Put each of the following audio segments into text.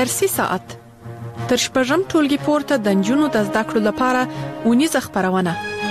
درسي ساعت تر شپږم ټولګي پورته د نجونو د زده کړو لپاره اونیزه خپرونه.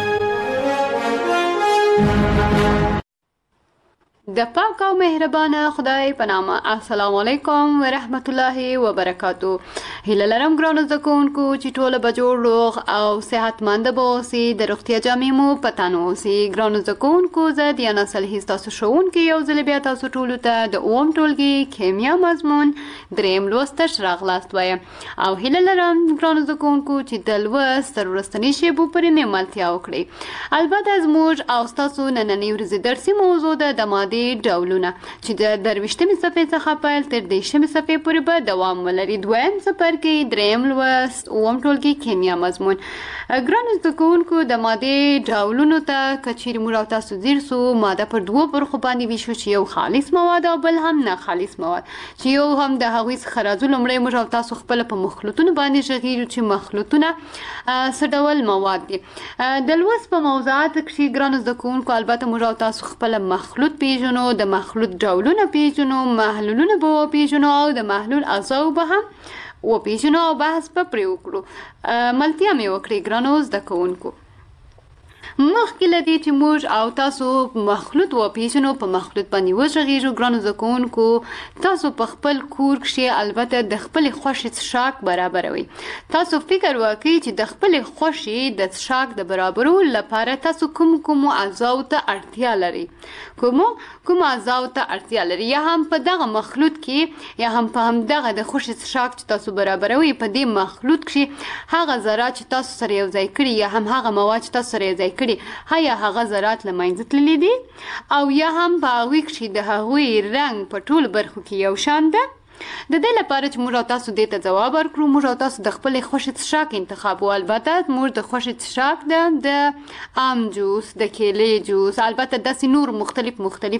د پاک او مهربانه خدای په نامه. السلام علیکم ورحمت الله وبرکاتو. هیله لرم ګرانو زده کوونکو چې ټوله به جوړ روغ او صحتمند به اوسئ. د روغتیا جامې مو په تن اوسئ. ګرانو زده کوونکو زه دیانا صالحي ستاسو ښوونکې یو ځل بیا تاسو ټولو ته د اووم ټولګي کیمیا مضمون دریم لوست راغلاست وایم او هیله لرم ګرانو زده کوونکو چې د لوست تر وروستنۍ شیبو پورې مې ملتیا وکړئ. البته زموږ او ستاسو نننۍ ورځې درسي موضوع ده د مادې ډولونه چې د 23مې صفحې څخه پیل تر 30مې صفحې پورې به دوام ولري. دویم څپرکی دریم لوست اووم ټولګي کیمیا مضمون. ګرانو زده کوونکو د مادې ډولونو ته که چیرې موږ او تاسو ځیر سو ماده پر دوو برخو باندې ویشو چې یو خالص مواد او بل هم نه خالص مواد چې یو هم د هغوی څخه راځو. لومړی موږ او تاسو خپله په مخلوطونو باندې غږیږو چې مخلوطونه څه ډول مواد دي. د لوست په موضوعاتو کښې ګرانو زده کوونکو البته موږ او تاسو خپله مخلوط پیژنو، د مخلوط ډولونه پیژنو، محلولونه به وپیژنو او د محلول اجزاو به هم وپیژنو او بحث به پرې وکړو. ملتیا مې وکړئ ګرانو زده کوونکو. مخکې له دې چې موږ او تاسو مخلوط وپیژنو په مخلوط باندې وغږیږو ګرانو زده کوونکو تاسو په خپل کور کښې البته د خپلې خوښې څښاک برابروئ. تاسو فکر وکړئ چې د خپلې خوښې د څښاک د برابرولو لپاره تاسو کومو اجزاو ته اړتیا لرئ، کوم اجزاو ته اړتیا لري یا هم په دغه مخلوط کې یا هم په همدغه د خوښې څښاک چې تاسو برابروئ په دې مخلوط کښې هغه ذرات چې تاسو سره یو ځای کړي یا هم هغه مواد چې تاسو سره یو ځای کړي هیا هغه ذرات له منځه تللي دي او یا هم په هغوی کښې د هغوی رنګ په ټولو برخو کې یو شان ده. د دې لپاره چې موږ او تاسو دې ته ځواب ورکړو موږ او تاسو د خپلې خوښې څښاک انتخابو. البته موږ د خوښې څښاک ده د ام جوس، د کیلې جوس، البته داسې نور مختلف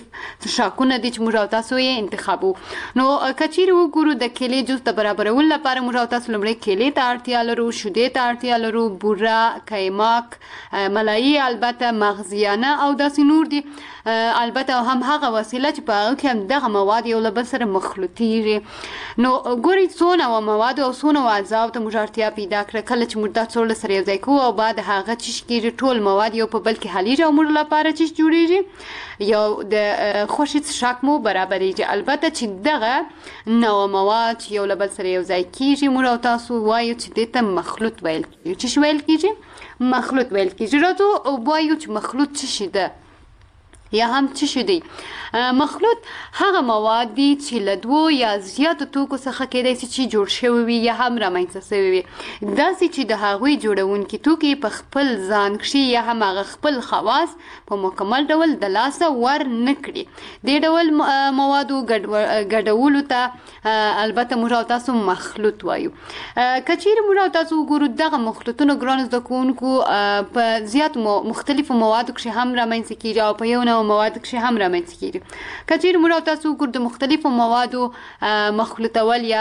څښاکونه دي چې موږ او تاسو یې انتخابو. نو که چیرې وګورو د کیلې جوس د برابرولو لپاره موږ او تاسو لومړی کیلې ته اړتیا لرو، شیدې ته اړتیا لرو، بوره، قیماک، ملایي، البته مغزیانه او داسې نور دي. البته هم هغه وسیله چې په هغه کې هم دغه مواد یو له بل سره مخلوطیږي. نو ګورئ څونه و مواد او څونه و اجزاو ته موږ اړتیا پیدا کړه. کله چې موږ دا څومره سره یو ځای کوو او بعد هغه چیش کېږي ټول مواد یو په بل کې حلیږي او موږ لپاره چیش جوړیږي یو د خوښې څښاک مو برابریږي. البته چې دغه نوع مواد چې یو له بل سره یو ځای کېږي موږ او تاسو وایو چې دې ته مخلوط ویل کېږي. څه ویل کېږي؟ مخلوط ویل کېږي. راځو وایو چې مخلوط څه شي ده یا هم څه شي دی. مخلوط هغه مواد دي چې له دوو یا زیاتو توکو څخه کېدای شي چې جوړ شوي وي یا هم رامنځته شوي وي، داسې چې د هغوی جوړونکي توکي په خپل ځان کښې یا هم هغه خپل خواص په مکمل ډول د لاسه ور نه کړي. دې ډول موادو ګډولو ته البته موږ او تاسو مخلوط وایو. که چیرې موږ او تاسو وګورو دغه مخلوطونه ګرانو زده کوونکو په زیاتو مختلفو موادو کښې هم رامنځته کېږي او په یو نوع موادو کښې هم رامنځته کېږي. که چیرې موږ او تاسو وګورو د مختلفو موادو مخلوطول یا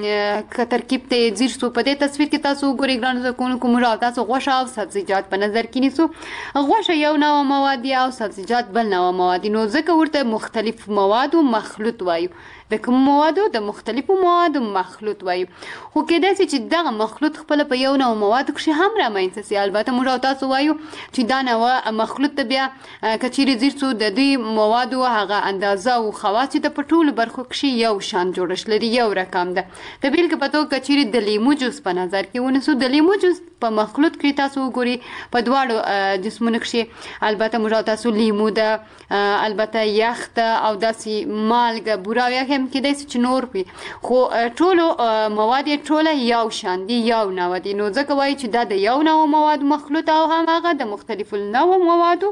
که ترکیب ته یې ځیر سو په دې تصویر کې تاسو وګورئ ګرانو زده کوونکو موږ او تاسو غوښه او سبزیجات په نظر کې نیسو. غوښه یو نوع مواد دي او سبزیجات بل نوع مواد دي. نو ځکه ورته مختلف موادو مخلوط وایو. د کوم موادو؟ د مختلفو موادو مخلوط وایو. خو کېدای شي چې دغه مخلوط خپله په یو نوع موادو کښې هم رامنځته سي. البته موږ او تاسو وایو چې دا نوع مخلوط ته بیا که چیرې ځیر سو د دې موادو هغه اندازه او خواص چې د په ټولو برخو کښې یو شان جوړښت لري، یو رقم ده. د بیلګې په توګه که چیرې د لیمو جوس په نظر کې ونیسو، د لیمو جوس په مخلوط کښې تاسو وګورئ په دواړو جسمونو کښې البته موږ او تاسو لیمو ده، البته یخ ده او داسې مالګه، بوره او یخ هم کېدای شي چې نور وي، خو ټولو مواد یې ټوله یو شان دي، یو نوع دي. نو ځکه وایي چې دا د یو نوع موادو مخلوط او هم هغه د مختلفو نوع موادو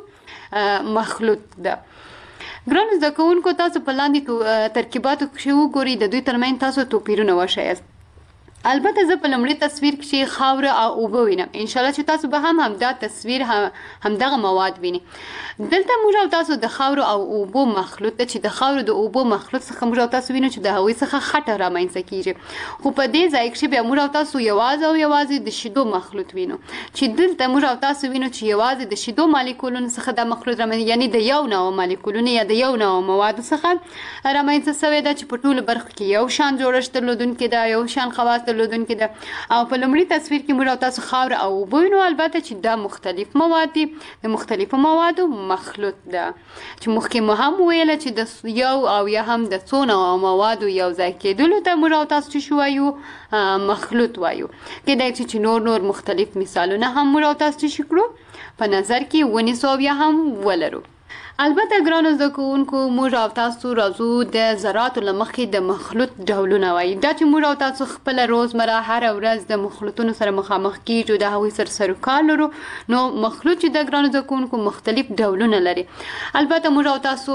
مخلوط ده. ګرانو زده کوونکو تاسو په لاندې ترکیباتو کښې وګورئ د دوی ترمنځ تاسو توپیرونه وښایاست. البته زه په لومړي تصویر کې خاوره او اوبه وینم. ان شاء الله چې تاسو به هم همدا تصویر همدغه مواد وینئ. دلته موږ او تاسو د خاورو او اوبو مخلوط ته چې د خاورو د اوبو مخلوط څخه موږ او تاسو وینو چې د هغوی څخه خټه رامنځته کیږي. خو په دې ځای کې بیا موږ او تاسو یوازې د شیدو مخلوط وینو چې دلته موږ او تاسو وینو چې یوازې د شیدو مالیکولونو څخه د مخلوط رامنځته، یعنی د یو نوع مالیکولونو یا د یو نوع موادو څخه رامنځته شوی ده چې په ټولو برخو کې یو شان جوړښت درلودونکي ده، یو شان خواص درلودونکي ده. او په لومړي تصویر کې موږ او تاسو خاوره او اوبه وینو، البته چې دا مختلف مواد دي، د مختلفو موادو مخلوط ده چې مخکې مو هم ویله چې د یو او یا هم د څو نوع موادو یو ځای کېدلو ته موږ او تاسو چې وایو مخلوط وایو. کېدای چې نور مختلف مثالونه هم موږ او تاسو چې کړو په نظر کې ونیسو او یا هم ولرو. البته ګرانو زده کوونکو موږ او تاسو راځو د ذراتو له مخې د مخلوط ډولونه وایي. دا چې موږ او تاسو خپله روزمره هره ورځ د مخلوطونو سره مخامخ کیږو، د هغوی سره سروکار لرو، نو مخلوط چې د ګرانو زده کوونکو مختلف ډولونه لري. البته موږ او تاسو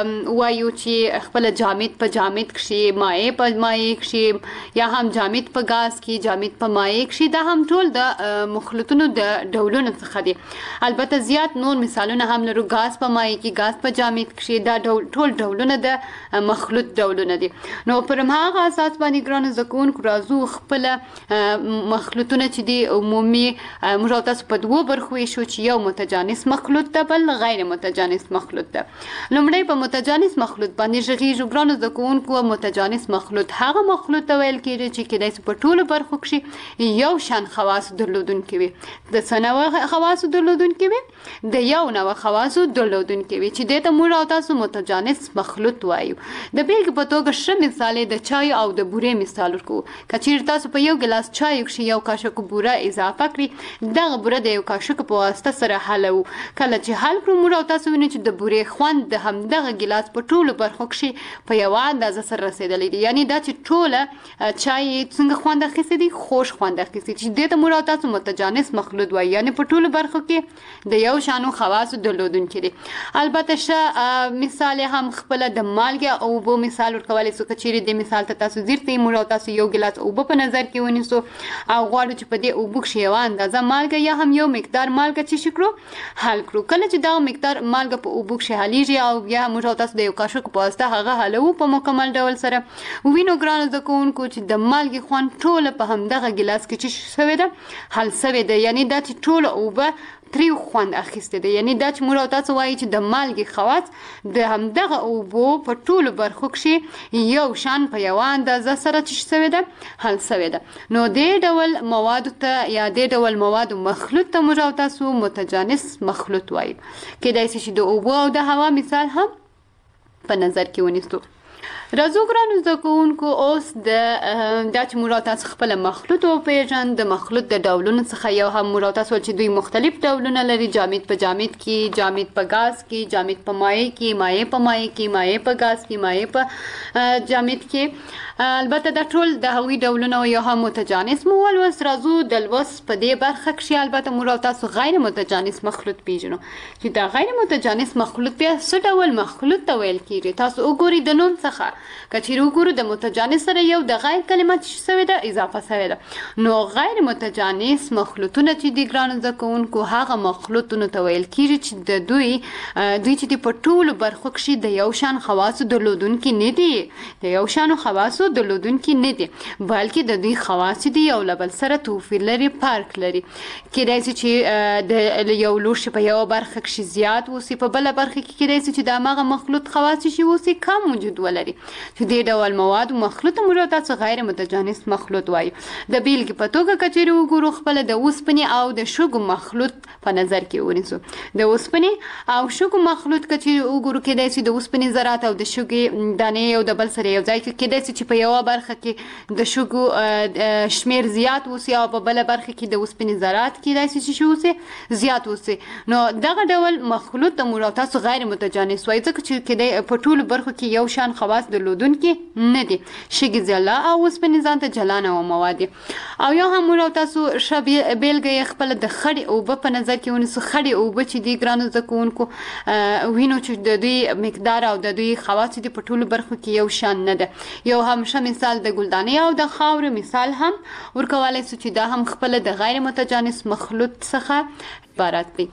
وایو چې خپله جامد په جامد کښې، مایع په مایع کښې، یا هم جامد په ګاز کې، جامد په مایع کښې، دا هم ټول د مخلوطونو د ډولونو څخه دي. البته زیات نور مثالونه هم لرو، ګاز په مایع کې، ګاز په جامد کښې، دا ټول ډولونه د مخلوط ډولونه دي. نو پر هماغه اساس باندې ګرانو زده کوونکو راځو خپله مخلوطونه چې دي عمومي موږ او تاسو په دوو برخو ویشو چې یو متجانس مخلوط ده، بل غیر متجانس مخلوط ده. لومړی په متجانس مخلوط باندې غږیږو. ګرانو زده کوونکو متجانس مخلوط هغه مخلوط ته ویل کېږي چې کېدای شي په ټولو برخو کښې یو شان خواص درلودونکي وي، د څه نوع خواصو درلودونکي وي، د یو نوع خواصو درلودونکي وي، چې دې ته موږ او تاسو متجانس مخلوط وایو. د بیلګې په توګه ښه مثال د چای او د بورې مثال ورکوو. که چیرې تاسو په یو ګیلاس چای کښې یو کاشوک بوره اضافه کړئ، دغه بوره د یو کاشوک په واسطه سره حلوو. کله چې حل کړو موږ او تاسو وینو چې د بورې خوند د همدغه ګیلاس په ټولو برخو کښې په یوه اندازه سره رسېدلی دی. یعنې دا چې ټوله چای څنګه خوند اخیستی دی، خوږ خوند اخیستی، چې دې ته موږ او تاسو متجانس مخلوط وایو، یعنې په ټولو برخو کې د یو شانو خواصو درلودونکي دي. البته ښه مثال هم خپله د مالګې او اوبو مثال ورکولی سو. که چیرې دې مثال ته تاسو ځیر کړئ، موږ او تاسو یو ګیلاس اوبه په نظر کې ونیسو او غواړو چې په دې اوبو کښې یوه اندازه مالګه یا هم یو مقدار مالګه چې کړو حل کړو. کله چې دغه مقدار مالګه په اوبو کښې حلیږي او یا موږ او تاسو د یو کاشوک په واسطه هغه حلوو په مکمل ډول سره، وینو ګرانو زده کوونکو چې د مالګې خوند ټوله په همدغه ګیلاس کې چې شوې ده حل شوې ده. یعنې دا چې ټوله اوبه تریو خوند اخیستی دی. یعنې دا چې موږ او تاسو وایي چې د مالګې خواص د همدغه اوبو په ټولو برخو کښې یو شان په یوه اندازه سره چې شوې ده حل شوې ده. نو دې ډول موادو ته یا دې ډول موادو مخلوط ته موږ او تاسو متجانس مخلوط وایو. کېدای شي چې د اوبو او د هوا مثال هم په نظر کې ونیسو. راځو ګرانو زده کوونکو اوس دا چې موږ او تاسو خپله مخلوط وپېژنو. د مخلوط د ډولونو څخه یو هم موږ او تاسو چې دوی مختلف ډولونه لري، جامد په جامد کې، جامد په ګاز کې، جامد په مایع کې، مایع په مایع کې، مایع په ګاز کې، مایع په جامد کې. البته دا ټول د هغوی ډولونه یو هم متجانس مو ولوست. راځو د لوست په دې برخه کښې البته موږ او تاسو غیر متجانس مخلوط پېژنو چې دا غیر متجانس مخلوط بیا څه ډول مخلوط ته ویل کېږي. تاسو وګورئ د نوم څخه که چیرې وګورو د متجانس سره یو د غیر کلمه چې شوې ده اضافه شوې ده. نو غیر متجانس مخلوطونه چې دي ګرانو زده کوونکو هغه مخلوطونو ته ویل کېږي چې د دوی چې دي په ټولو برخو کښې د یو شان خواصو درلودونکي نه دي، د یو شانو خواصو درلودونکي نه دي، بلکې د دوی خواص دي یو له بل سره توپیر لري، فرق لري. کېدای شي چې د یو لوښي په یوه برخه کښې زیات اوسي، په بله برخه کې کېدای شي چې د هماغه مخلوط خواص چې اوسي کم وجود ولري. چې دې ډول مواد مخلوط موږ تاسو غیر متجانس مخلوط وایو. د بیلګې په توګه که چیرې وګورو خپله د اوسپنې او د شګو مخلوط په نظر کې ونیسو. د اوسپنې او شګو مخلوط که چیرې وګورو کېدای شي د اوسپنې ذرات او د شګې دانې یو د بل سره یو ځای کې، کېدای شي چې په یوه برخه کې د شګو شمیر زیات اوسي او په بله برخه کې د اوسپنې ذرات کېدای شي چې اوسي زیات اوسي. نو دغه ډول مخلوط د موږ تاسو غیر متجانس وایي، ځکه چې په ټولو برخو کې یو شان خواص درلودونکي نه دي. شګې ځلا او اوسپنې ځان ته جلا نه مواد دي. او یو هم موږ تاسو بیلګه خپل د خړې اوبه په نظر کې ونیسو. خړې اوبه چې دي ګرانو زده کوونکو وینو چې د دوی مقدار او د دوی خواص دي په ټولو برخو کې یو شان نه ده. یو هم ښه مثال د ګلدانې او د خاورې مثال هم ورکولی سو چې دا هم خپل د غیر متجانس مخلوط څخه عبارت دی.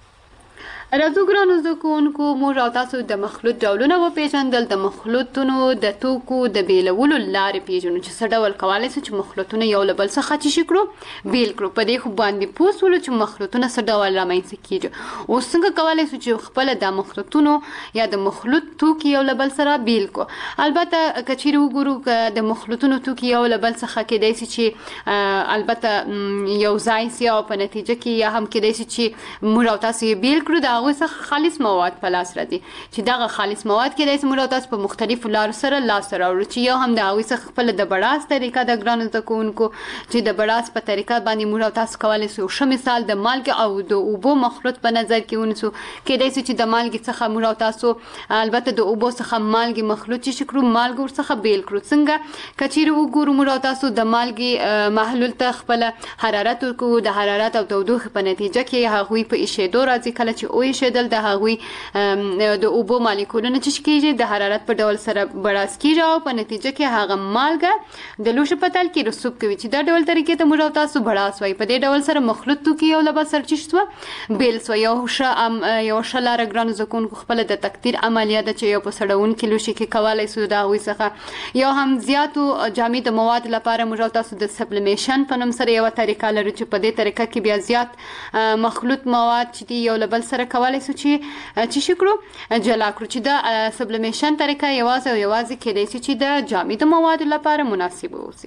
راځو ګرانو زده کوونکو موږ او تاسو د مخلوط ډولونه وپېژندل. د مخلوطونو د توکو د بیلولو لارې پېژنو چې څه ډول کولی سو چې مخلوطونه یو له بل څخه څه کړو بیل کړو. په دې خو باندې پوه سولو چې مخلوطونه څه ډول رامنځته کېږي. اوس څنګه کولی سو چې خپله د مخلوطونو یا د مخلوط توکي یو له بل سره بیل کړو. البته که چیرې وګورو که د مخلوطونو توکي یو له بل څخه کېدای سي چې البته یو ځای سي او په نتیجه کې یا هم کېدای سي چې موږ او تاسو یې بیل کړو د هغوی څخه خالص مواد په لاس راځي چې دغه خالص مواد کېدای سي موږ او تاسو په مختلفو لارو سره لاسته راوړو چې یو هم د هغوی څخه خپله د بړاس طریقه د ګرانو زده کوونکو چې د بړاس په طریقه باندې موږ او تاسو کولی سو ښه مثال د مالګې او د اوبو مخلوط په نظر کې ونیسو. کېدای سي چې د مالګې څخه موږ او تاسو البته د اوبو څخه مالګې مخلوط چې کړو مالګه ورڅخه بیل کړو. څنګه که چیرې وګورو موږ او تاسو د مالګې محلول ته خپله حرارت ورکوو. د حرارت او تودوخې په نتیجه کې هغوی په ایشېدو راځي. کله چې وایشېدل د هغوی د اوبو مالیکولونه چې کېږي د حرارت په ډول سره بړاس کېږي او په نتیجه کې هغه مالګه د لوښي په تل کې رسوب کوي چې دا ډول طریقې ته موږ او تاسو بړاس وایي. په دې ډول سره مخلوط توکي یو له بل سره چې شوه بیل سوه. یو ښه لاره ګرانو زده کوونکو خپله د تقدیر عملیه ده چې یو په سړونکي لوښي کې کولی سو د هغوی څخه یو هم زیاتو جامد موادو لپاره موږ او تاسو د سبلیمیشن په نوم سره یوه طریقه لرو چې په دې طریقه کې بیا زیات مخلوط مواد چې دي یو له بل سره کولی سو چې کړو جلا کړو چې دا سبلیمیشن طریقه یوازې او یوازې کېدای سي چې د جامدو موادو لپاره مناسب اوسي.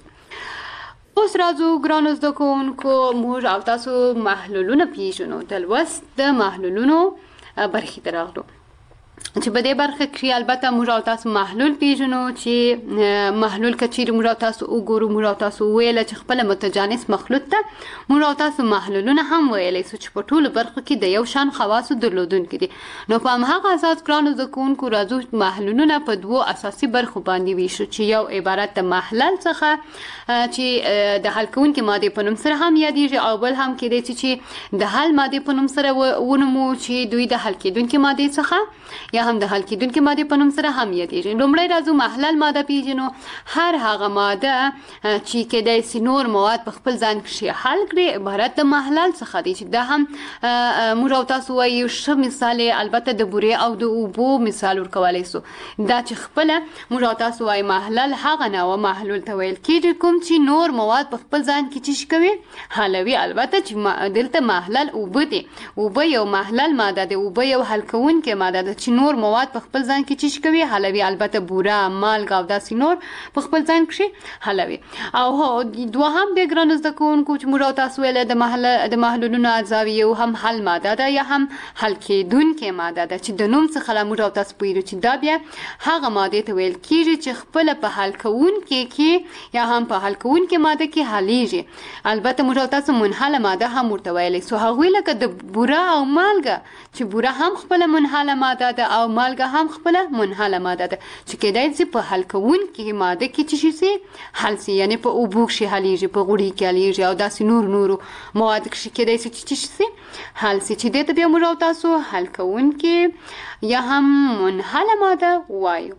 اوس راځو ګرانو زده کوونکو موږ او تاسو محلولونه پېژنو. د لوست د محلولونو برخې ته راغلو چې په دې برخه کې البته موږ او تاسو محلول پېژنو چې محلول که چیرې موږ او تاسو وګورو موږ او تاسو وویله چې خپله متجانس مخلوط ته موږ او تاسو محلولونه هم ویلی سو چې په ټولو برخو کې د یو شان خواصو درلودونکي دي. نو په همهغه اساس ګرانو زده کوونکو راځو محلولونه په دوو اساسي برخو باندې ویشو چې یو عبارت د محلل څخه چې د حل کوونکي مادې په نوم سره هم یادیږي او بل هم کېدای سي چې د حل مادې په نوم سره ونومو چې دوی د حل کېدونکي مادې څخه یا هم د حل کېدونکي مادې په نوم سره هم یادیږي. لومړی راځو محلل ماده پېژنو. هر هغه ماده چې کېدای سي نور مواد په خپل ځان کښې حل کړي عبارت د محلل څخه دی چې دا هم موږ او تاسو وایو ښه مثال البته د بورې او د اوبو مثال ورکولی سو. دا چې خپله موږ او تاسو وایو محلل هغه نوع محلول ته ویل کېږي کوم چې نور مواد په خپل ځان کې څه کوي حلوي. البته چې دلته محلل اوبه دي. اوبه یو محلل ماده ده. اوبه یو حل کوونکې ماده ده چې نور مواد په خپل ځان کې څه کوي حلوي. البته بوره مالګه او داسې نور په خپل ځان کې حلوي. او دوهم د ګرانو زده کوونکو چې موږ او تاسو ویله د محلولونو اجزاوي یو هم حل ماده ده یا هم حل کېدونکې ماده ده چې د نوم څخه له موږ او تاسو پوهېږو چې دا بیا هغه مادې ته ویل کېږي چې خپله په حل کوونکې کې یا هم په حل کوونکې ماده کې حلیږي. البته موږ او تاسو منحله ماده هم ورته ویلی سو. هغوی لکه د بوره او مالګه چې بوره هم خپله منحله ماده ده او مالګه هم خپله منحله ماده ده چې کېدای سي په حل کوونکې ماده کې څه سي حل سي یعنې په اوبو کښې حلیږي په غوړي کې حلیږي او داسې نورو مواد کښې کېدای سي چې څه سي حل سي چې دې ته بیا موږ او تاسو حل کوونکې یا هم منحله ماده وایو.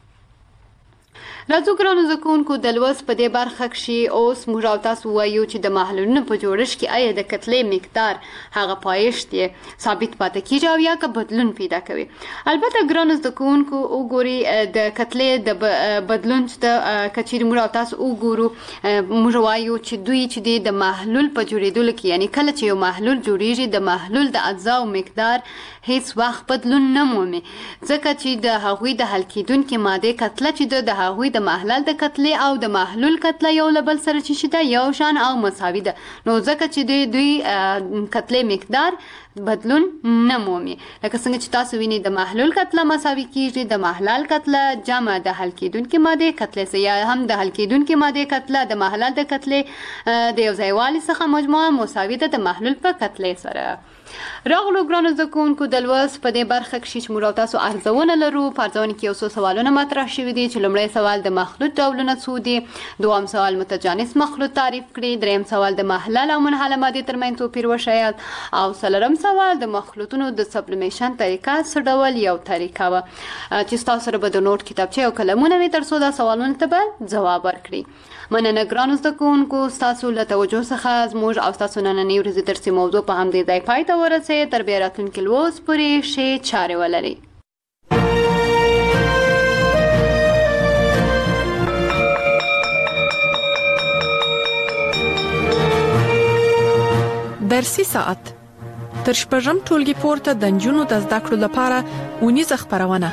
راځو ګرانو زده کوونکو د لوست په دې برخه کښې اوس موږ او تاسو وایو چې د محلولونو په جوړښت کې آیا د کتلې مقدار هغه پایښت یې ثابت پاتې کېږي او یا که بدلون پیدا کوي. البته ګرانو زده کوونکو وګورئ د کتلې د بدلون ته که چیرې موږ او تاسو وګورو موږ وایو چې دوی چې دی د محلول په جوړېدلو کې یعنې کله چې یو محلول جوړېږي د محلول د اجزاو مقدار هیڅ وخت بدلون نه مومي ځکه چې د هغوی د حل کېدونکې مادې کتله چې د هغوی د محلل د کتلې او د محلول کتله یو له بل سره چې ده یو شان او مساوي ده. نو ځکه چې دوی کتلې مقدار بدلون نه مومي. لکه څنګه چې تاسو وینئ د محلول کتله مساوي کېږي د محلل کتله جمع د حل کېدونکې مادې کتلې سره یا هم د حل کېدونکې مادې کتله د محلل د کتلې د یو ځایوالي څخه مجموعه مساوي ده د محلول په کتلې سره. راغلو ګرانو زده کوونکو د لوست په دې برخه کې چې موږ تاسو ارزونه لرو. په ارزونه کې یو څو سوالونه مطرح شوي دي چې لومړی سوال د مخلوط ډولونه څو دي، دوم سوال متجانس مخلوط تعریف کړي، دریم سوال د محلل او منحله مادې ترمنځ توپیر وښایاست، او څلورم سوال د مخلوطونو د سبلیمیشن طریقه څه ډول یو طریقه وه چې ستاسو سره به د نوټ کتابچې او قلمونه وي تر څو دا سوالونو ته به ځواب ورکړي. مننه ګرانو زده کوونکو ستاسو له توجه څخه زموږ او ستاسو نننۍ ورځې درسي موضوع په همدې ځای پای ته ورسېد. تر بیا راتلونکي لوست پورې ښې چارې ولرئ. درسي ساعت تر شپږم ټولګي پورته د نجونو د زده کړو لپاره اونیزه خپرونه.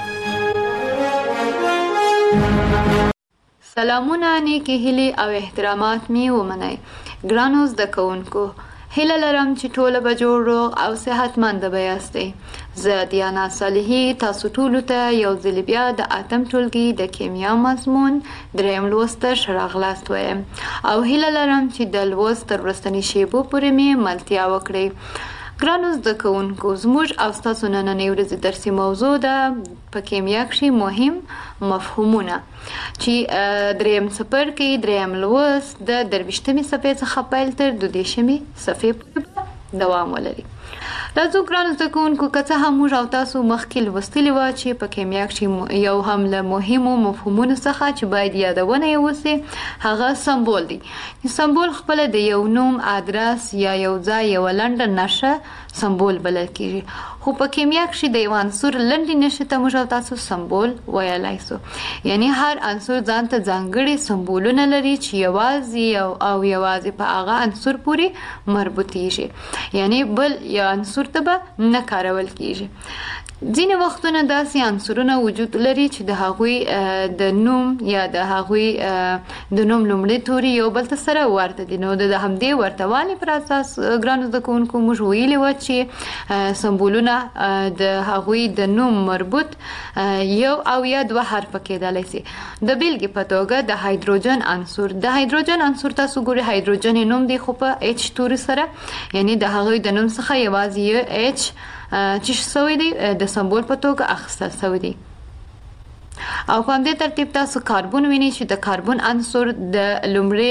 سلامونه، نیکی هیلې او احترامات می ومنئ. ګرانو زده کوونکو، هیله لرم چې ټوله به جوړ روغ او صحتمند به یاستئ. زه دیانا صالحي تاسو ټولو ته یو ځل بیا د اتم ټولګي د کیمیا مضمون دریم لوست ته ښه راغلاست وایم او هیله لرم چې د لوست تر وروستنۍ شیبو پورې مې ملتیا وکړئ. ګرانو زده کوونکو، زموږ او ستاسو نننۍ ورځې درسي موضوع ده په کیمیا کښې مهم مفهومونه چې دریم څپرکي دریم لوست د 23مې صفحې څخه پیل تر 22مې صفحې پورې دوام ولري. راځو ګرانو زده کوونکو، که څه هم موږ او تاسو مخکې لوستلي وه چې په کیمیا کښې یو هم له مهمو مفهومونو څخه چې باید یادونه یې وسي هغه سمبول دی. سمبول خپله د یو نوم، ادرس یا یو ځای یوه لنډه نښه سمبول بلل کېږي. خو په کیمیا کښې د یو عنصر لنډې نښې ته موږ او تاسو سمبول ویلی سو. یعنی هر عنصر ځان ته ځانګړي سمبولونه لري چې یوازې او یوازې په هغه عنصر پورې مربوطېږي، یعنی بل یو عنصر ته به نه کارول کېږي. ځینې وختونه داسې عنصرونه وجود لري چې د هغوی د نوم یا د هغوی د نوم لومړي توري یو بل ته سره ورته دي. نو د همدې ورته والي پر اساس ګرانو زده کوونکو موږ ویلي وه چې سمبولونه د هغوی د نوم مربوط یو او یا دوه حرفه کېدلی سي. د بیلګې په توګه د هایدروجن عنصر تاسو ګورئ هایدروجن نوم دی خو په اچ توري سره، یعنی د هغوی د نوم څخه یوازې یو اچ چې سوی دی د سمبول په توګه اخیستل سوی دی. او په همدې ترتیب تاسو کاربن وینئ چې د کاربن عنصر د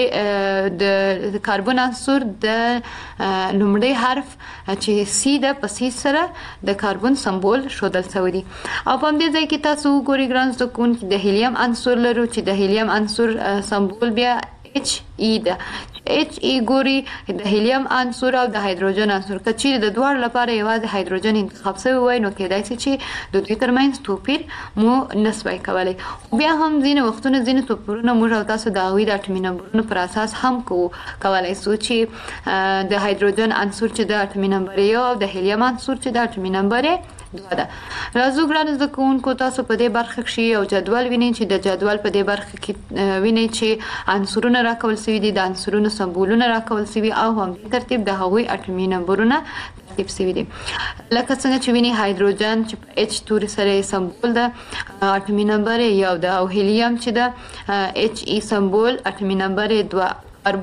لومړي حرف چې سی ده په سی سره د کاربن سمبول ښودل سوی دی. او په همدې ځای کې تاسو وګورئ ګران زده کوونکي د هیلیم عنصر لرو چې د هیلیم عنصر سمبول بیا اچ ای ده. اچ ای ګوري د هیلیم عنصر او د هایدروجن عنصر که چیرې د دواړو لپاره یوازې هایدروجن انتخاب شوی وای نو کېدای شي چې د دوی ترمنځ توپیر مو نسوای کولی. بیا هم ځینې وختونه ځینې توپیرونه موږ او تاسو د هغوی د اټومي نمبرونو پر اساس هم کولی سو چې د هایدروجن عنصر چې د اټومي نمبر یو او د هیلیم عنصر چې د اټومي نمبر دوه ده. راځو ګرانو زده کوونکو، تاسو په دې برخه کښې یو جدول وینئ چې د جدول په دې برخه کې وینئ چې عنصرونه راکول سوي دي، د عنصرونو سمبولونه راکول سوي او همدې ترتیب د هغوی اټومي نمبرونه ترتیب سوي دي. لکه څنګه چې وینئ هایدروجن چې په اچ توري سره یې سمبول ده اټومي نمبر یو ده، او هیلیم چې ده اچ ای سمبول اټومي نمبر دوه،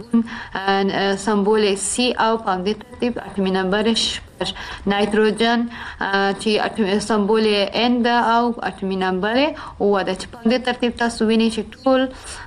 کاربن سمبول سی او په همدې ترتیب اټومي نمبر نایتروجن چې سمبول ان ده او اټومي نمبر اووه ده، چې په همدې ترتیب تاسو وینئ چې ټول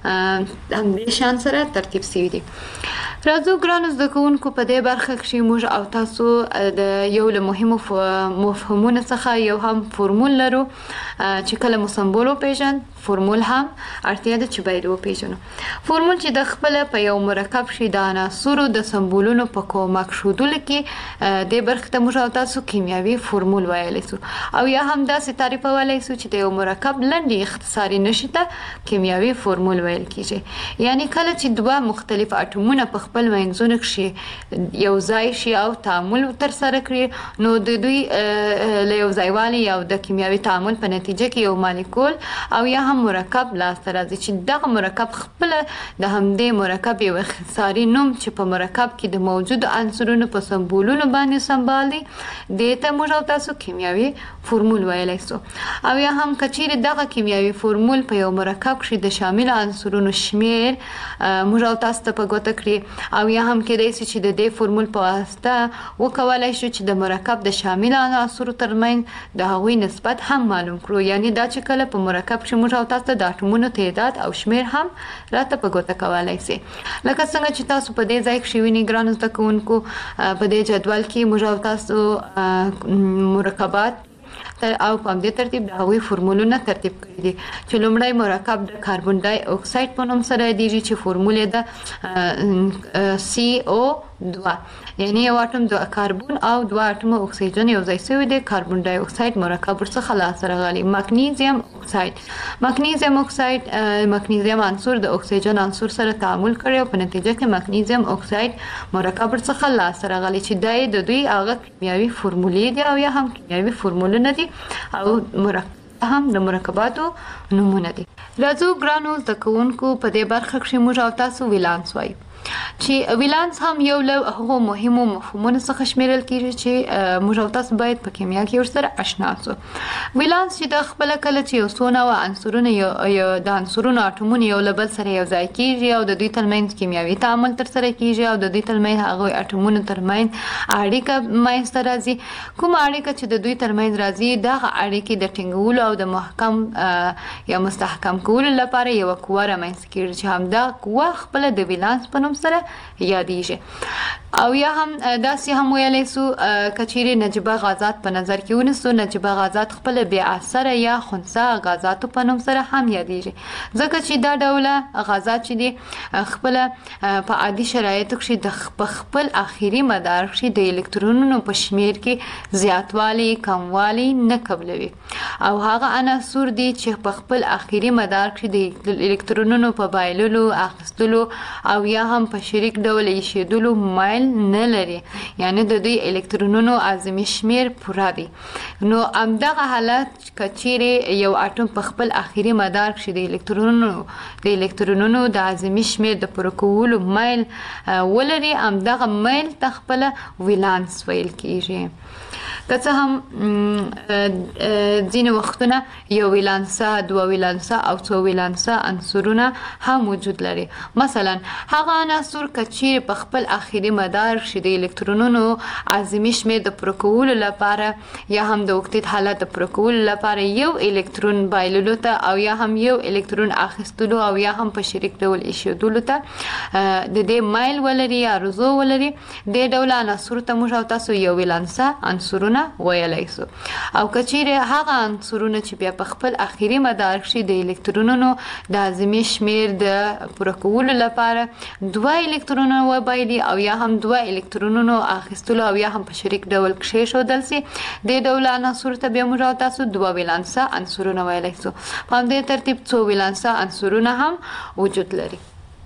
همدې شان سره ترتیب سوي دي. راځو ګرانو زده کوونکو، په دې برخه کښې موږ او تاسو د یو له مهمو مفهومونو څخه یو هم فورمول لرو چې کله مو سمبول وپېژند فورمول هم اړتیا ده چې باید وپېژنو. فورمول چې د خپله په یو مرکب کښې د عناصرو د سمبولونو په کومک ښودلو کې دې برخې ته موږ او تاسو کیمیاوي فورمول ویلی سو، او یا هم داسې تعریفولی سو چې د یو مرکب لنډې اختصاري نښې ته کیمیاوي فورمول ویل کېږي. یعنی کله چې دوه مختلف اټومونه په خپل منځونو کښې یو ځای شي او تعامل ترسره کړي نو د دوی له یو ځایوالي او د کیمیاوي تعامل په نتیجه کې یو مالیکول او یا هم مرکب لاسته راځي چې دغه مرکب خپله د همدې مرکب یو اختصاري نوم چې په مرکب کې د موجودو عنصرونو په سمبولونو باندې استقبال دی دته موږ او تاسو کیمیاوي فورمول ویلای سو او یا هم کچیر دغه کیمیاوي فورمول په یو مرکب کې د شامل عنصرونو شمیر موږ او تاسو ته په ګوته کړی او یا هم کېدای شي چې د دې فورمول په واسطه وکولای شو چې د مرکب د شامل عناصرو ترمنځ د هغوی نسبت هم معلوم کړو یعنی دا چې کله په مرکب کې موږ او تاسو د اټومونو تعداد او شمیر هم راته په ګوته کولای شي لکه څنګه چې تاسو په دې ځای کې وینئ ګرانو زده کوونکو په دې جدول کې موږ او تاسو مرکبات او په دې ترتیب د هغوی فورمولونه ترتیب کړی دي چې لومړی مرکب د کاربن ډای اکساید په نوم سره یادیږي چې فورمول یې د CO2 یعنی یو اټوم د کاربن او دوه اټوم اکسیجن یو ځای شوی دی کاربن ډای اکساید مرکب ورڅخه لاسته راغلی مګنیزیم اکساید مګنیزیم عنصر د اکسیجن عنصر سره تعامل کړی او په نتیجه کې مګنیزیم اکساید مرکب ورڅخه لاسته راغلی چې دای د دوی هغه کیمیاوي فورمولې دي او یا هم کیمیاوي فورمولونه دي او مرکب هم د مرکباتو نمونه دي راځو ګرانو زده کوونکو په دې برخه کې موږ او تاسو ویلانس وایو چې ویلانس هم یو له هغو مهمو مفهومونو څخه شمیرل کیږي چې موږ او تاسو باید په کیمیا کې ورسره آشنا شو ویلانس چې د خپل کله چې یو څو نوع عنصرونه یو د عنصرونو اټومونه یو له بل سره یو ځای کیږي او د دوی ترمنځ کیمیاوي تعامل تر سره کیږي او د دوی ترمنځ هغه اټومونو ترمنځ اړیکه منځته راځي کوم اړیکه چې د دوی ترمنځ راځي دا اړیکې د ټینګولو او د محکم یا مستحکم کولو لپاره یو قوه رامنځته کیږي چې همدا قوه خپل د ویلانس په سره یادیږي او یا هم داسې هم ویلای سو کچيري نجيبه غازات په نظر کې ونیسو نجيبه غازات خپل بیا اثر یا خنثی غازات په نوم سره هم یادیږي ځکه چې دا ډول غازات چې دي خپل په عادي شرایطو کې د خپل اخیری مدار کې د الکترونونو په شمیر کې زیاتوالی کموالی نه قبلوي او هغه عناصر دي چې په خپل اخیری مدار کې د الکترونونو په بایللو اخیستلو او یا هم په شریک ډول ایشېدلو مایل نه لري یعنی د دوی الکترونونو اعظمي شمیر پوره دي نو همدغه حالت کچيري یو اټوم په خپل اخیری مدار کې د الکترونونو د اعظمي شمیر د پوره کولو مایل ولري همدغه مایل ته خپل ویلانس ویل کیږي که هم ځینې وختونه یو ویلانسه دوه ویلانسه او څو ویلانسه عنصرونه هم وجود لري مثلا هغه عناصر کچیر په خپل اخیری مدار کې د الکترونونو اعظمي شمیر د پوره کولو لپاره یا هم د اوکتیت حالت د پوره کولو لپاره یو الکترون بایللو ته او یا هم یو الکترون اخیستلو او یا هم په شریک ډول ایښودلو ته د دې مایل ولري یا رضو ولري د ډول عناصر ته موږ او تاسو یو ویلانسه عنصرونه ویلای سو او کچیري هغه عنصرونه چې بیا په خپل اخیری مدار کې د الکترونونو د اعظمي شمیر د پوره کولو لپاره دوه الکترونونه وبایلي او یا هم دوه الکترونونو اخیستلو او یا هم په شریک ډول کېښودل سي د ډول عناصر ته بیا موږ تاسو دوه ویلانسه عنصرونه ویلای سو په دې ترتیب څو ویلانسه عنصرونه هم وجود لري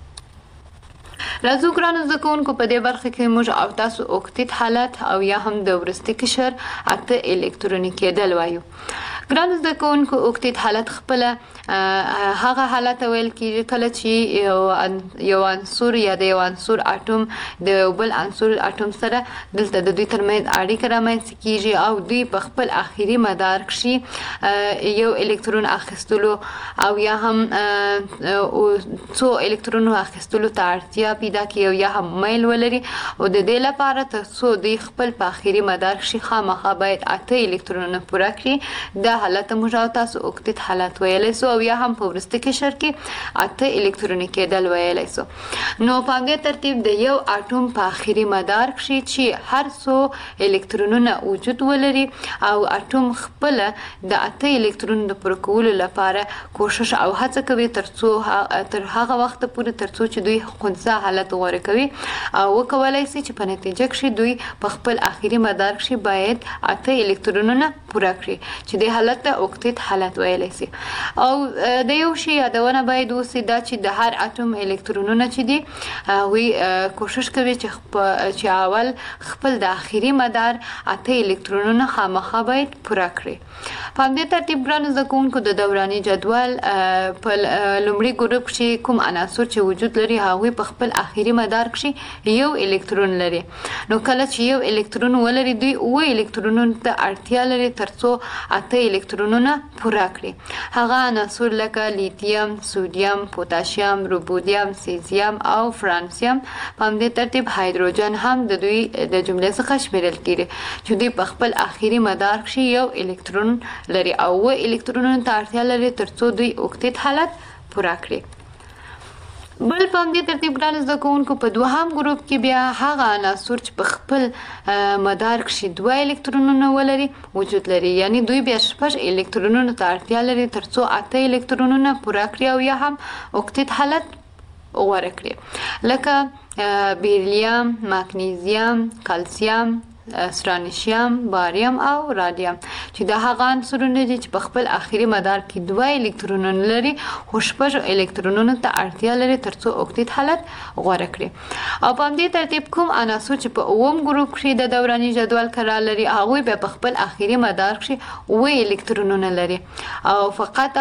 راځو ګرانو زده کوونکو په دې برخه کې موږ او تاسو اوکتیت حالت او یا هم د وروستي قشر اته الکتروني کېدل وایو ګرانو زده کوونکو اوکتیت حالت خپل هغه حالت ویل کېږي کله چې یو عنصر یا د یو عنصر اټوم د بل عنصر اټوم سره دلته د دوی ترمنځ اړیکه رامنځته کیږي او دوی په خپل اخیری مدار کې یو الکترون اخیستلو او یا هم څو الکترونو اخیستلو ته اړتیا پیدا کوي یا هم میل ولري او د دې لپاره ترڅو دوی خپل په اخیری مدار کې خامخا باید اته الکترونونه پوره کړي دا حالت موږ تاسو اوکتیت حالت ویلای سو او یا هم په وروستي قشر کې اته الکتروني کېدل ویلای سو نو په دې ترتیب د یو اټوم په اخیری مدار کې چې هر څو الکترونونه وجود ولري او اټوم خپل د اته الکترونو د پوره کولو لپاره کوشش او هڅه کوي ترڅو تر هغه وخت پورې ترڅو چې دوی خنثی حالت غوړه کوي او وکولای شي چې په نتیجه کې دوی په خپل اخیری مدار کې باید اته الکترونونه پوره کړي چې د حالت اوکتیت حالت ویلای شي او د یو شی یادونه باید وسی دا چې د هر اټوم الکترونونه چې دي وی کوشش کوي چې اول خپل د اخیری مدار اته الکترونونه خامخا باید پوره کړي په دې ترتیب ګرانو زده کوونکو د دوراني جدول په لومړي ګروپ کې کوم عناصر چې وجود لري هغه په خپل اخیری مدار کې یو الکترون لري. نو کله چې یو الکترون ولري دوی او الکترونونو ته اړتیا لري ترڅو اته الکترونونه پوره کړي. هغه عناصر لکه لیتیم، سودیم، پوتاشیم، روبودیم، سیزیم او فرانسیم په همدې ترتیب هایدروجن هم د دوی د جملې څخه شمیرل کیږي چې دوی په خپل اخیری مدار کې یو الکترون لري او الکترونونو ته اړتیا لري ترڅو دوی اوکتیت حالت پوره کړي. بل په همدې ترتیب ګران زده کوونکو په دوهم ګروپ کې بیا هغه عناصر چې په خپل مدار کې دوه الکترونونه ولري وجود لري، یعنی دوی بیا شپږ الکترونونو ته اړتیا لري ترڅو اته الکترونونه پوره کړي او یا هم اوکتیت حالت غوره کړي، لکه بیریلیم، مګنیزیم، کلسیم، سترانشیم، باریم او رادیم چې د هغه عنصرونه دي چې په خپل اخیری مدار کې دوه الکترونونه لري خو شپږ الکترونونو ته اړتیا لري ترڅو اوکتیت حالت غوره کړي. او په همدې ترتیب کوم عناصر چې په اووم ګروپ کې د دوراني جدول قرار لري هغوی به په خپل اخیری مدار کې اوه الکترونونه لري او فقط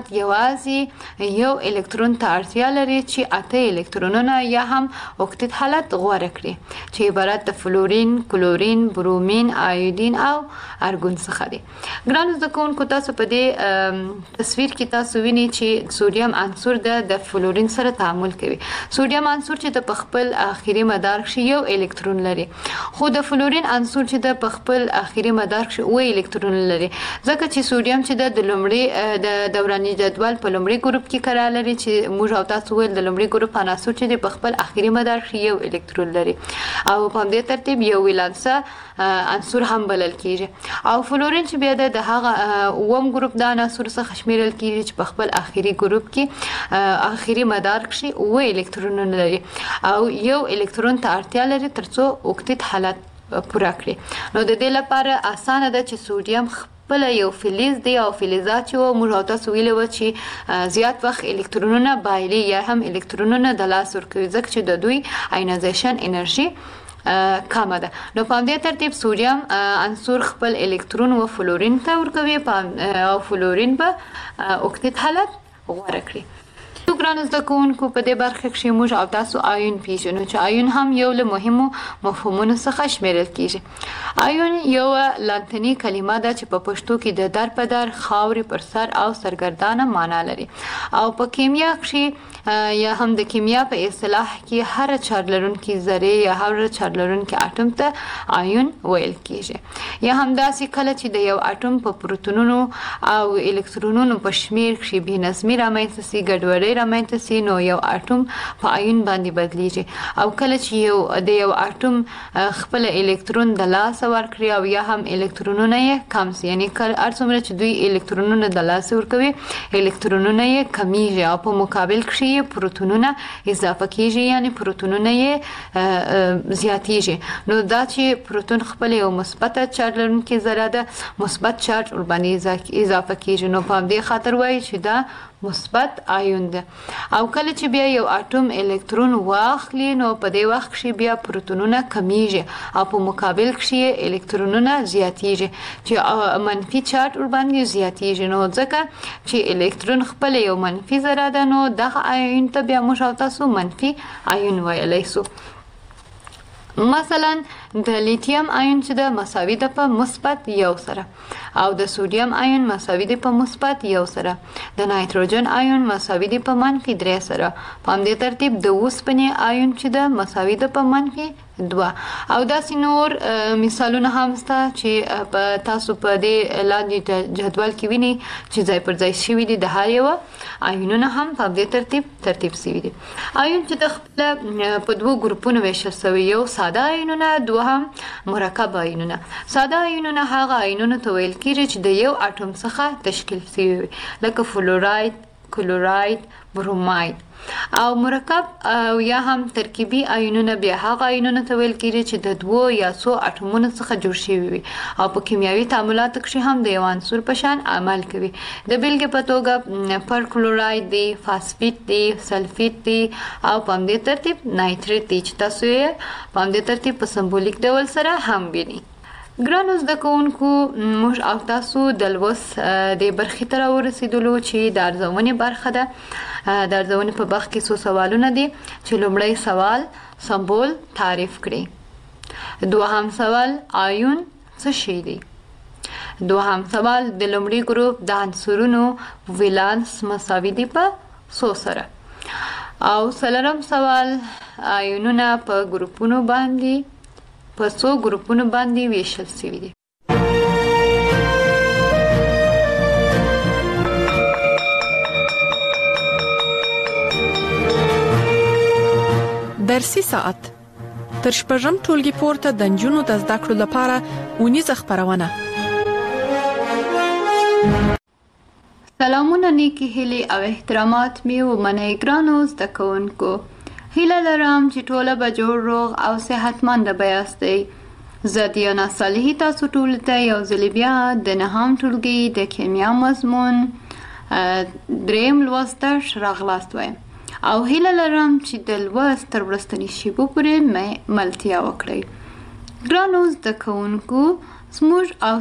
یوازې یو الکترون ته اړتیا لري چې اته الکترونونه یا هم اوکتیت حالت غوره کړي چې عبارت د فلورین، کلورین، برومین، آیودین او ارګون څخه دي. ګران زده کوونکو تاسو په دې تصویر کې تاسو وینئ چې سودیم عنصر د فلورین سره تعامل کوي. سودیم عنصر چې د خپل اخیری مدار کې یو الکترون لري خو د فلورین عنصر چې د خپل اخیری مدار کې اوه الکترون لري، ځکه چې سودیم چې د لومړي د دوراني جدول په لومړي ګروپ کې قرار لري چې موږ او تاسو ول د لومړي ګروپ عناصر چې د خپل اخیری مدار کې یو الکترون لري او په همدې ترتیب یو ولانسه عنصر هم بلل کیږي. او فلورین چې بیا د هغه اوم ګروپ د عناصر څخه شمیرل کیږي چې په خپل اخیری ګروپ کې اخیری مدار کې اوه الکترونونه لري او یو الکترون ته اړتیا لري ترڅو اوکتیت حالت پوره کړي. نو د دې لپاره اسانه ده چې سودیم بل یو فلز دی او فلزات چې موږ تاسو ویلو چې زیات وخت الکترونونه بایلي یا هم الکترونونه د لاس ورکوي ځکه چې د دوی آینایزیشن انرژي کمه ده. نو په همدې ترتیب سودیم عنصر خپل الکترون و فلورین ته ورکوي او فلورین به اوکتیت حالت غوره کړي. ګران زده کوونکو په دې برخه کې موږ او تاسو آیون پیژنو چې آیون هم یو له مهمو مفهومونو څخه شمیرل کیږي. آیون یو لاتینی کلمه ده چې په پښتو کې د در په در، خاورې پر سر او سرګردانه معنا لري او په کیمیا کې یا هم د کیمیا په اصطلاح کې هر چارج لرونکي ذره یا هر چارج لرونکي اټوم ته آیون ویل کیږي. یا هم داسې کله چې د یو اټوم په پروتونونو او الکترونونو په شمیر کې بې نظمي رامنځته سي، ګډوډي رامنځته سي، نو یو اټوم په آیون باندې بدلیږي او کله چې یو اټوم خپل الکترون د لاس ورکړي او یا هم الکترونونه یې کم سي، یعنی هر څومره چې دوی الکترونونه د لاس ورکوي الکترونونه یې کمیږي او په مقابل کې پروتونونه اضافه کیږي، یعنی پروتونونه یې زیاتیږي. نو دا چې پروتون خپل یو مثبت چارج لرونکي ذره ده مثبت چارج ور باندې اضافه کیږي، نو په دې خاطر وایي چې دا مثبت آیون ده. او کله چې بیا یو اټوم الکترون واخلي نو په دې وخت کې بیا پروتونونه کمیږي او په مقابل کې الکترونونه زیاتیږي چې منفي چارج ور باندې زیاتیږي. نو ځکه چې الکترون خپل یو منفي ذره ده نو دغه آیون ته بیا موږ تاسو منفي آیون ویلی سو. مثلا د لیتیم آیون چې د مساوي ده په مثبت یو سره او د سودیم آیون مساوي ده په مثبت یو سره، د نایتروجن آیون مساوي ده په منفي 3 سره. په همدې ترتیب د اوسپنې آیون چې د مساوي ده په منفي 2 او داسې نور مثالونه هم شته چې په تاسو په دې لاندې جدول کې ویني چې ځای پر ځای شوي دي د هر یو آیونونه هم په دې ترتیب شوي دي. آیون چې د خپل په دوه ګروپونو ویشل شوی، یو ساده آیونونه، دوهم مرکب آیونونه. ساده آیونونه هغه آیونونه ته ویل کیږي چې د یو اټوم څخه تشکیل شوی لکه فلوراید، کلوراید، بروماید. او مرکب او یا هم ترکیبي آیونونه بیا هغه آیونونه ته ویل کیږي چې د دوه یا څو اټومونو څخه جوړ شوي وي او په کیمیاوي تعاملاتو کې هم د یو عنصر په شان عمل کوي. د بیلګې په توګه پرکلوراید دی، فاسفیت دی، سلفیت دی او په همدې ترتیب نایتریت دی چې تاسو یې په همدې ترتیب په سمبولیک ډول سره هم وینئ. ګرانو زده کوونکو، موږ او تاسو د لوست د برخې ته راورسېدلو چې د ارزونې برخه ده. د ارزونې په برخه کې څو سوالونه دي چې لومړی سوال سمبول تعریف کړي. دوهم سوال آیون څه شی دی. دوهم سوال د لومړي ګروپ د عنصرونو ولانس مساوي دي په 100 سره. او څلورم سوال آیونونه په ګروپونو باندې په 100 ګروپونو باندې ویشل شوي دي. درسي ساعت تر شپږم ټولګي پورته د نجونو د زده کړو لپاره اونیزه خبرونه. سلامونه، نیکی هیلې او احترامات مې ومنئ ګرانو زده کوونکو. هیله لرم چې ټوله به جوړ روغ او صحتمند به یاستئ. زه دیانا صالحي تاسو ټولو ته یو ځل بیا د نهم ټولګي د کیمیا مضمون دریم لوست درس راغلاست وایم او هیله لرم چې د لوست تر وروستني شیبو پورې ملتیا وکړئ. ګرانو زده کوونکو، زموږ او